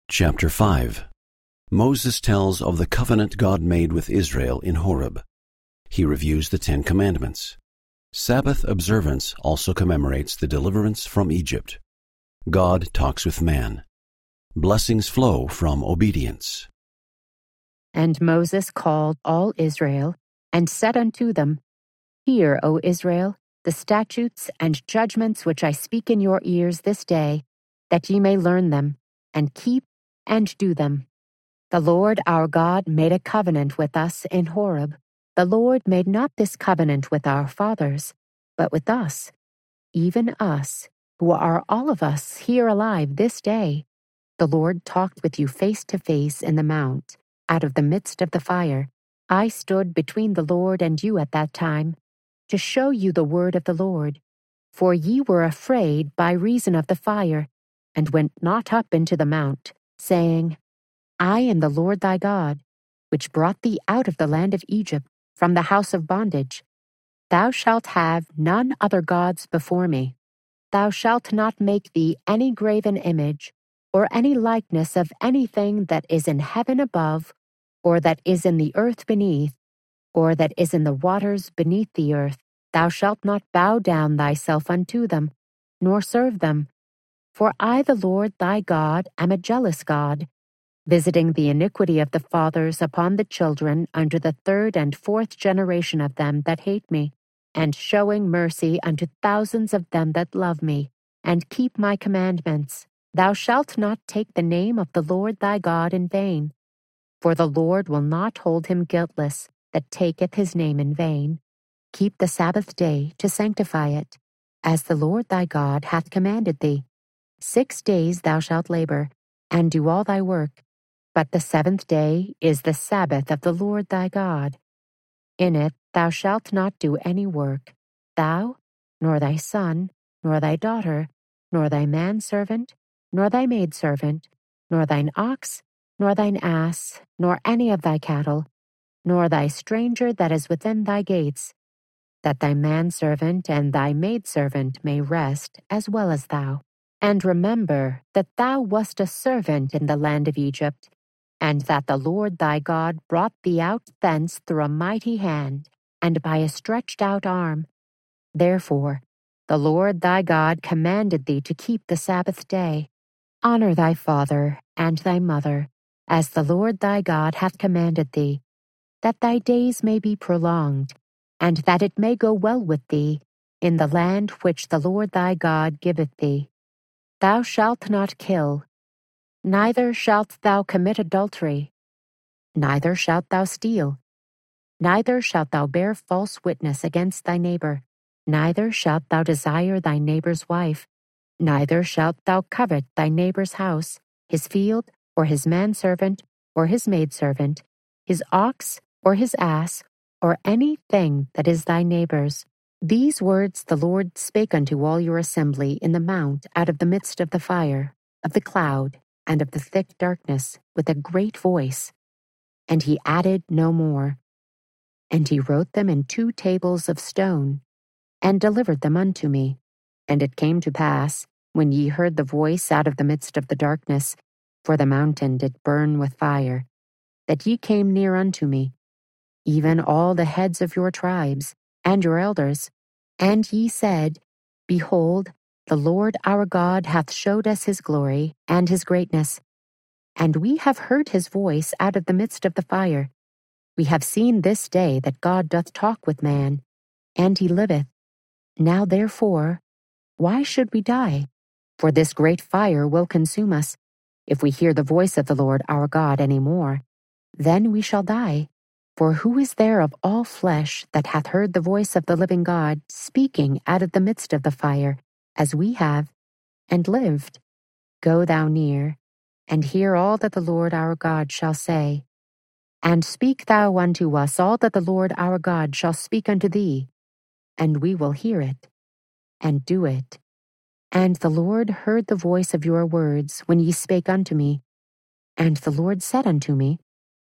Chapter 5. Moses tells of the covenant God made with Israel in Horeb. He reviews the Ten Commandments. Sabbath observance also commemorates the deliverance from Egypt. God talks with man. Blessings flow from obedience. And Moses called all Israel, and said unto them, Hear, O Israel, the statutes and judgments which I speak in your ears this day, that ye may learn them, and keep and do them. The Lord our God made a covenant with us in Horeb. The Lord made not this covenant with our fathers, but with us, even us, who are all of us here alive this day. The Lord talked with you face to face in the mount, out of the midst of the fire. I stood between the Lord and you at that time, to show you the word of the Lord. For ye were afraid by reason of the fire, and went not up into the mount, saying, I am the Lord thy God, which brought thee out of the land of Egypt, from the house of bondage. Thou shalt have none other gods before me. Thou shalt not make thee any graven image, or any likeness of anything that is in heaven above, or that is in the earth beneath, or that is in the waters beneath the earth. Thou shalt not bow down thyself unto them, nor serve them. For I, the Lord thy God, am a jealous God, visiting the iniquity of the fathers upon the children unto the third and fourth generation of them that hate me, and showing mercy unto thousands of them that love me, and keep my commandments. Thou shalt not take the name of the Lord thy God in vain, for the Lord will not hold him guiltless that taketh his name in vain. Keep the Sabbath day to sanctify it, as the Lord thy God hath commanded thee. 6 days thou shalt labor, and do all thy work. But the seventh day is the Sabbath of the Lord thy God. In it thou shalt not do any work, thou, nor thy son, nor thy daughter, nor thy manservant, nor thy maidservant, nor thine ox, nor thine ass, nor any of thy cattle, nor thy stranger that is within thy gates, that thy manservant and thy maidservant may rest as well as thou. And remember that thou wast a servant in the land of Egypt, and that the Lord thy God brought thee out thence through a mighty hand, and by a stretched out arm. Therefore the Lord thy God commanded thee to keep the Sabbath day. Honor thy father and thy mother, as the Lord thy God hath commanded thee, that thy days may be prolonged, and that it may go well with thee in the land which the Lord thy God giveth thee. Thou shalt not kill, neither shalt thou commit adultery, neither shalt thou steal, neither shalt thou bear false witness against thy neighbor, neither shalt thou desire thy neighbor's wife, neither shalt thou covet thy neighbor's house, his field, or his manservant, or his maidservant, his ox, or his ass, or anything that is thy neighbor's. These words the Lord spake unto all your assembly in the mount out of the midst of the fire, of the cloud, and of the thick darkness, with a great voice. And he added no more. And he wrote them in 2 tables of stone, and delivered them unto me. And it came to pass, when ye heard the voice out of the midst of the darkness, for the mountain did burn with fire, that ye came near unto me, even all the heads of your tribes, and your elders. And ye said, Behold, the Lord our God hath showed us his glory and his greatness. And we have heard his voice out of the midst of the fire. We have seen this day that God doth talk with man, and he liveth. Now therefore, why should we die? For this great fire will consume us. If we hear the voice of the Lord our God any more, then we shall die. For who is there of all flesh that hath heard the voice of the living God speaking out of the midst of the fire, as we have, and lived? Go thou near, and hear all that the Lord our God shall say. And speak thou unto us all that the Lord our God shall speak unto thee, and we will hear it, and do it. And the Lord heard the voice of your words when ye spake unto me. And the Lord said unto me,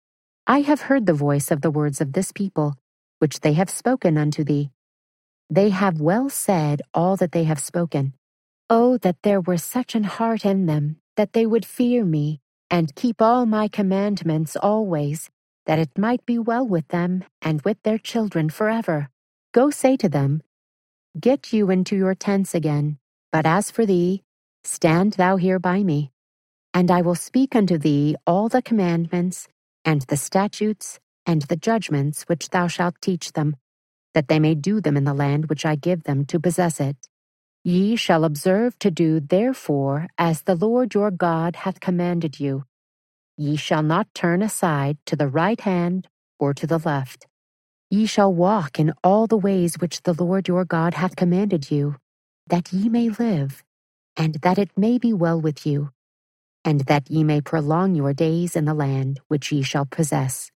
I have heard the voice of the words of this people, which they have spoken unto thee. They have well said all that they have spoken. Oh, that there were such an heart in them, that they would fear me, and keep all my commandments always, that it might be well with them and with their children forever. Go say to them, Get you into your tents again, but as for thee, stand thou here by me. And I will speak unto thee all the commandments, and the statutes, and the judgments which thou shalt teach them, that they may do them in the land which I give them to possess it. Ye shall observe to do therefore as the Lord your God hath commanded you. Ye shall not turn aside to the right hand or to the left. Ye shall walk in all the ways which the Lord your God hath commanded you, that ye may live, and that it may be well with you, and that ye may prolong your days in the land which ye shall possess.